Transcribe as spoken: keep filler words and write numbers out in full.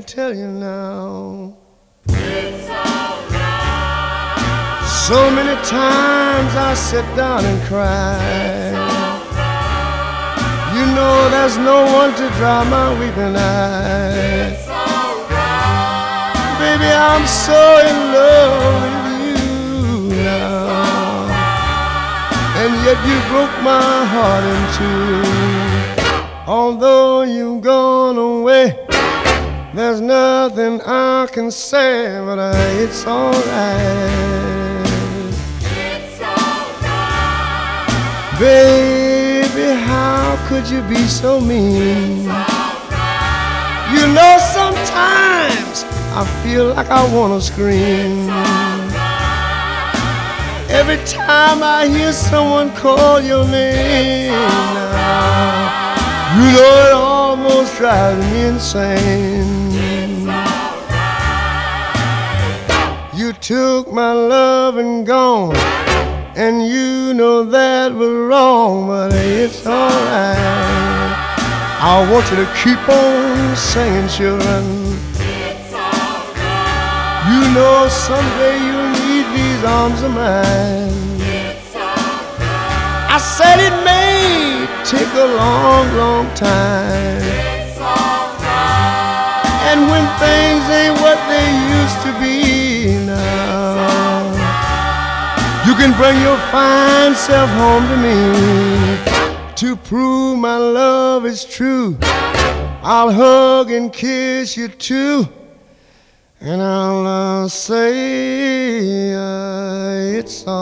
can't tell you now. It's alright. So many times I sit down and cry. You know there's no one to dry my weeping eyes. It's alright. Baby, I'm so in love with you now. And yet you broke my heart in two. Although you've gone away, there's nothing I can say, but uh, it's alright. It's alright. Baby, how could you be so mean? It's alright. You know sometimes I feel like I wanna scream. It's alright. Every time I hear someone call your name now, you know it almost drives me insane. It's alright. You took my love and gone, and you know that was wrong, but it's alright. I want you to keep on singing, children. It's alright. You know someday you'll need these arms of mine. It's alright. I said it may take a long, long time, It's alright. and when things ain't what they used to be now, you can bring your fine self home to me to prove my love is true. I'll hug and kiss you too, and I'll uh, say uh, it's all